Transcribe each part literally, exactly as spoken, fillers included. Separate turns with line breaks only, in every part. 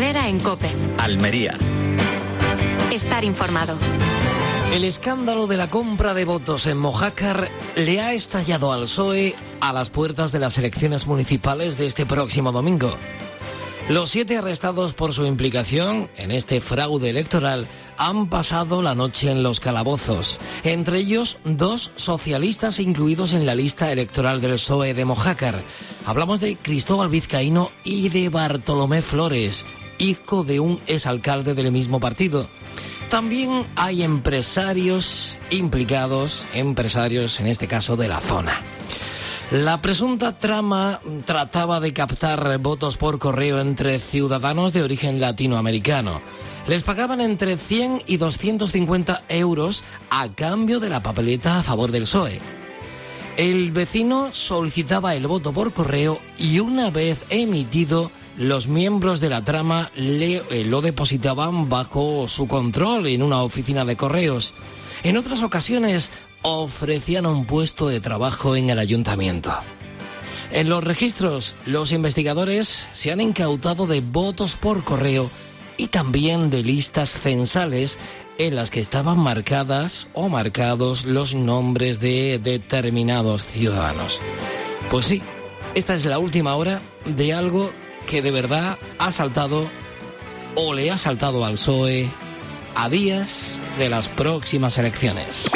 Herrera en COPE.
Almería.
Estar informado.
El escándalo de la compra de votos en Mojácar le ha estallado al P S O E a las puertas de las elecciones municipales de este próximo domingo. Los siete arrestados por su implicación en este fraude electoral han pasado la noche en los calabozos. Entre ellos, dos socialistas incluidos en la lista electoral del P S O E de Mojácar. Hablamos de Cristóbal Vizcaíno y de Bartolomé Flores, hijo de un exalcalde del mismo partido. También hay empresarios implicados, empresarios en este caso de la zona. La presunta trama trataba de captar votos por correo entre ciudadanos de origen latinoamericano. Les pagaban entre cien y doscientos cincuenta euros a cambio de la papeleta a favor del P S O E. El vecino solicitaba el voto por correo y una vez emitido, los miembros de la trama le, eh, lo depositaban bajo su control en una oficina de correos. En otras ocasiones ofrecían un puesto de trabajo en el ayuntamiento. En los registros, los investigadores se han incautado de votos por correo y también de listas censales en las que estaban marcadas o marcados los nombres de determinados ciudadanos. Pues sí, esta es la última hora de algo que de verdad ha saltado o le ha saltado al P S O E a días de las próximas elecciones.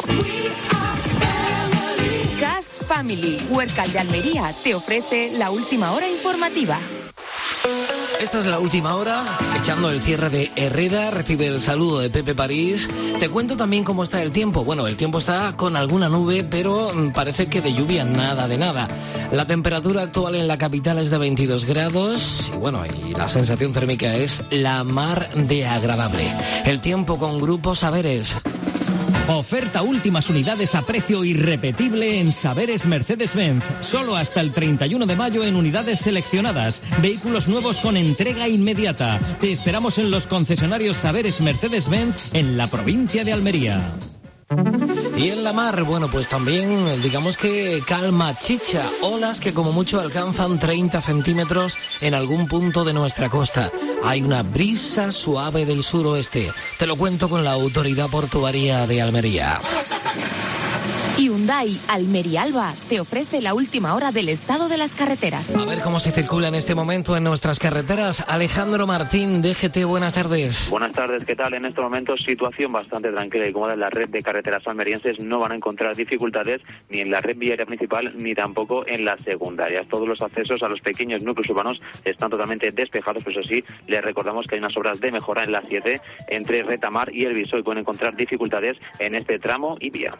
Gas Family, Huércal de Almería, te ofrece la última hora informativa.
Esta es la última hora, echando el cierre de Herrera, recibe el saludo de Pepe París. Te cuento también cómo está el tiempo. Bueno, el tiempo está con alguna nube, pero parece que de lluvia nada de nada. La temperatura actual en la capital es de veintidós grados y bueno, y la sensación térmica es la mar de agradable. El tiempo con Grupo Saberes.
Oferta últimas unidades a precio irrepetible en Saberes Mercedes-Benz. Solo hasta el treinta y uno de mayo en unidades seleccionadas. Vehículos nuevos con entrega inmediata. Te esperamos en los concesionarios Saberes Mercedes-Benz en la provincia de Almería.
Y en la mar, bueno, pues también digamos que calma chicha, olas que como mucho alcanzan treinta centímetros en algún punto de nuestra costa. Hay una brisa suave del suroeste. Te lo cuento con la Autoridad Portuaria de Almería.
Hyundai Almería Alba te ofrece la última hora del estado de las carreteras.
A ver cómo se circula en este momento en nuestras carreteras. Alejandro Martín, D G T, buenas tardes.
Buenas tardes, ¿qué tal? En estos momentos situación bastante tranquila y cómoda en la red de carreteras almerienses. No van a encontrar dificultades ni en la red viaria principal ni tampoco en las secundarias. Todos los accesos a los pequeños núcleos urbanos están totalmente despejados, pero eso sí, les recordamos que hay unas obras de mejora en la siete entre Retamar y El Viso y pueden encontrar dificultades en este tramo y vía.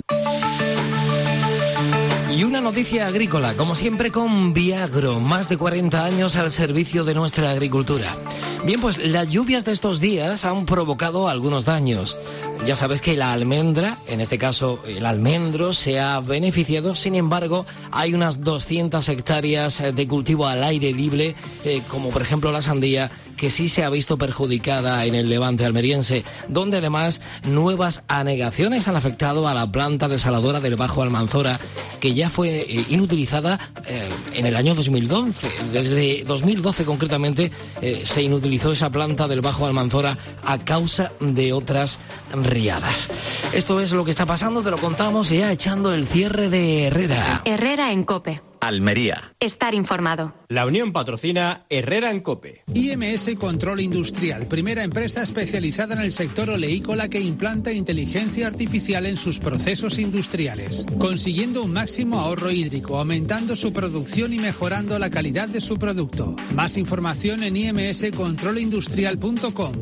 Y una noticia agrícola, como siempre con Viagro, más de cuarenta años al servicio de nuestra agricultura. Bien, pues las lluvias de estos días han provocado algunos daños. Ya sabes que la almendra, en este caso el almendro, se ha beneficiado. Sin embargo, hay unas doscientas hectáreas de cultivo al aire libre, eh, como por ejemplo la sandía, que sí se ha visto perjudicada en el levante almeriense, donde además nuevas anegaciones han afectado a la planta desaladora del Bajo Almanzora, que ya fue eh, inutilizada eh, en el año dos mil doce. Desde dos mil doce concretamente eh, se inutilizó esa planta del Bajo Almanzora a causa de otras riadas. Esto es lo que está pasando, te lo contamos ya echando el cierre de Herrera.
Herrera en COPE.
Almería.
Estar informado.
La Unión patrocina Herrera en COPE.
I M S Control Industrial, primera empresa especializada en el sector oleícola que implanta inteligencia artificial en sus procesos industriales, consiguiendo un máximo ahorro hídrico, aumentando su producción y mejorando la calidad de su producto. Más información en i m s control industrial punto com.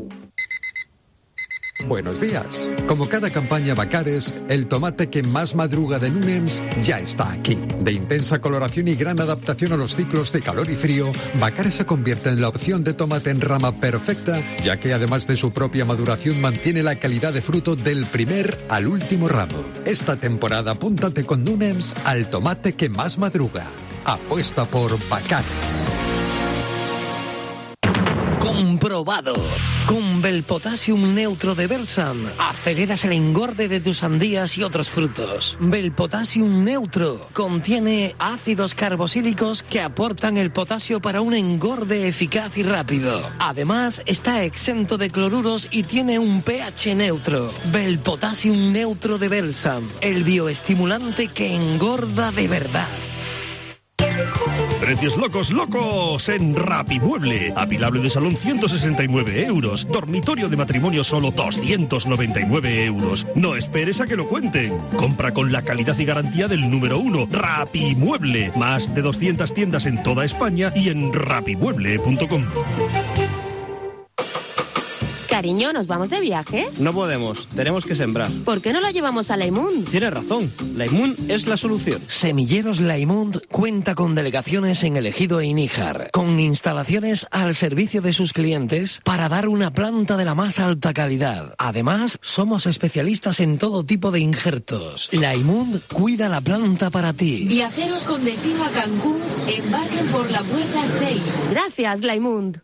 Buenos días. Como cada campaña Bacares, el tomate que más madruga de Nunems ya está aquí. De intensa coloración y gran adaptación a los ciclos de calor y frío, Bacares se convierte en la opción de tomate en rama perfecta, ya que además de su propia maduración mantiene la calidad de fruto del primer al último ramo. Esta temporada apúntate con Nunems al tomate que más madruga. Apuesta por Bacares.
Comprobado. Con Belpotasium Neutro de Belsam aceleras el engorde de tus sandías y otros frutos. Belpotasium Neutro contiene ácidos carboxílicos que aportan el potasio para un engorde eficaz y rápido. Además, está exento de cloruros y tiene un pH neutro. Belpotasium Neutro de Belsam, el bioestimulante que engorda de verdad.
Precios locos, locos en Rapimueble. Apilable de salón ciento sesenta y nueve euros. Dormitorio de matrimonio solo doscientos noventa y nueve euros. No esperes a que lo cuenten. Compra con la calidad y garantía del número uno, Rapimueble. Más de doscientas tiendas en toda España y en rapimueble punto com.
Cariño, ¿nos vamos de viaje?
No podemos, tenemos que sembrar.
¿Por qué no lo llevamos a Laimund?
Tienes razón, Laimund es la solución.
Semilleros Laimund cuenta con delegaciones en El Ejido e Níjar, con instalaciones al servicio de sus clientes para dar una planta de la más alta calidad. Además, somos especialistas en todo tipo de injertos. Laimund cuida la planta para ti.
Viajeros con destino a Cancún, embarquen por la puerta seis.
Gracias, Laimund.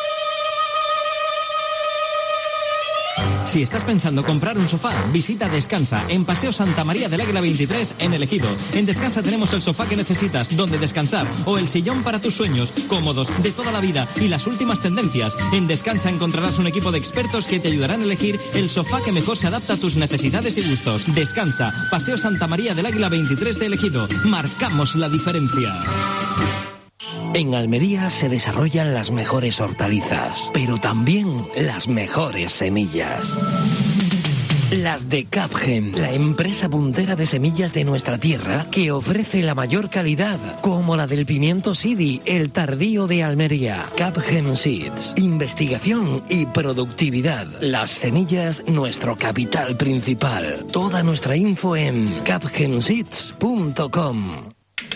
Si estás pensando comprar un sofá, visita Descansa, en Paseo Santa María del Águila veintitrés, en El Ejido. En Descansa tenemos el sofá que necesitas, donde descansar, o el sillón para tus sueños, cómodos, de toda la vida, y las últimas tendencias. En Descansa encontrarás un equipo de expertos que te ayudarán a elegir el sofá que mejor se adapta a tus necesidades y gustos. Descansa, Paseo Santa María del Águila veintitrés de El Ejido. Marcamos la diferencia.
En Almería se desarrollan las mejores hortalizas, pero también las mejores semillas. Las de Capgem, la empresa puntera de semillas de nuestra tierra que ofrece la mayor calidad, como la del pimiento Sidi, el tardío de Almería. Capgem Seeds, investigación y productividad. Las semillas, nuestro capital principal. Toda nuestra info en capgem seeds punto com.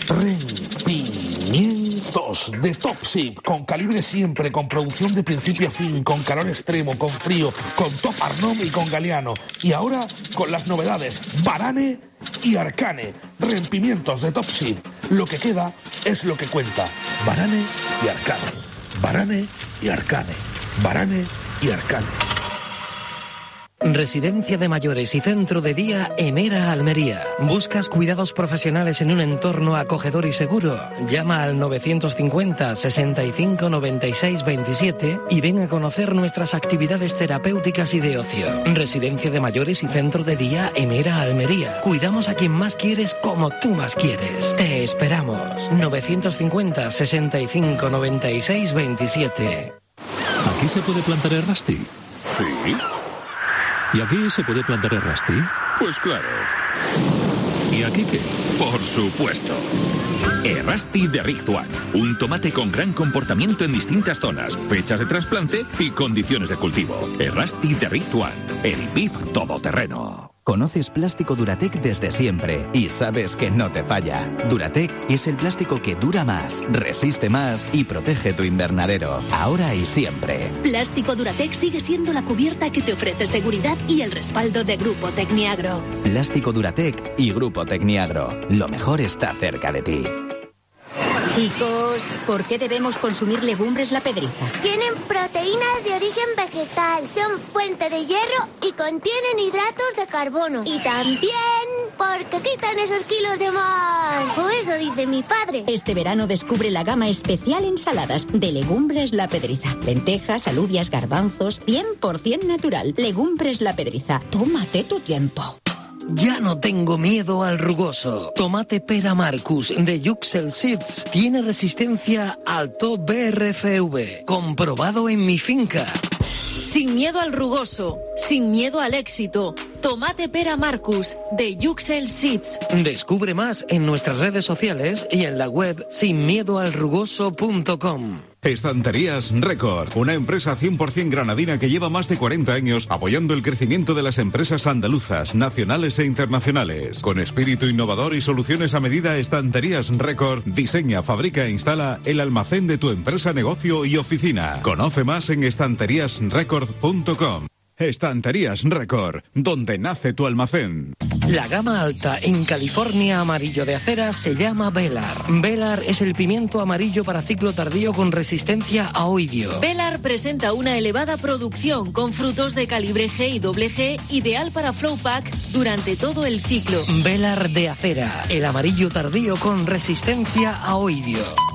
Rendimientos de Topsip, con calibre siempre, con producción de principio a fin, con calor extremo, con frío, con Top Arnom y con Galeano. Y ahora con las novedades Varane y Arcane. Rompimientos de Topsip. Lo que queda es lo que cuenta. Varane y Arcane. Varane y Arcane. Varane y Arcane.
Residencia de mayores y centro de día Emera Almería. ¿Buscas cuidados profesionales en un entorno acogedor y seguro? Llama al novecientos cincuenta, sesenta y cinco, noventa y seis, veintisiete y ven a conocer nuestras actividades terapéuticas y de ocio. Residencia de mayores y centro de día Emera Almería. Cuidamos a quien más quieres como tú más quieres. Te esperamos. novecientos cincuenta, sesenta y cinco, noventa y seis, veintisiete.
¿Aquí se puede plantar el Rasti?
Sí.
¿Y aquí se puede plantar el Rasti?
Pues claro.
¿Y aquí qué?
Por supuesto. Errasti de Rizwan. Un tomate con gran comportamiento en distintas zonas, fechas de trasplante y condiciones de cultivo. Errasti de Rizwan. El B I F todoterreno.
Conoces Plástico Duratec desde siempre y sabes que no te falla. Duratec es el plástico que dura más, resiste más y protege tu invernadero, ahora y siempre.
Plástico Duratec sigue siendo la cubierta que te ofrece seguridad y el respaldo de Grupo Tecniagro.
Plástico Duratec y Grupo Tecniagro. Lo mejor está cerca de ti.
Chicos, ¿por qué debemos consumir legumbres La Pedriza?
Tienen proteínas de origen vegetal, son fuente de hierro y contienen hidratos de carbono. Y también porque quitan esos kilos de más. O eso dice mi padre.
Este verano descubre la gama especial ensaladas de Legumbres La Pedriza. Lentejas, alubias, garbanzos, cien por ciento natural. Legumbres La Pedriza. Tómate tu tiempo.
Ya no tengo miedo al rugoso. Tomate Pera Marcus de Yuxel Seeds tiene resistencia al Top B R F V, comprobado en mi finca.
Sin miedo al rugoso, sin miedo al éxito. Tomate Pera Marcus de Yuxel Seeds.
Descubre más en nuestras redes sociales y en la web sin miedo al rugoso punto com.
Estanterías Record, una empresa cien por ciento granadina que lleva más de cuarenta años apoyando el crecimiento de las empresas andaluzas, nacionales e internacionales. Con espíritu innovador y soluciones a medida, Estanterías Record diseña, fabrica e instala el almacén de tu empresa, negocio y oficina. Conoce más en estanterías record punto com. Estanterías Record, donde nace tu almacén.
La gama alta en California amarillo de acera se llama Velar. Velar es el pimiento amarillo para ciclo tardío con resistencia a oidio.
Velar presenta una elevada producción con frutos de calibre G y doble G, ideal para flow pack durante todo el ciclo.
Velar de acera, el amarillo tardío con resistencia a oidio.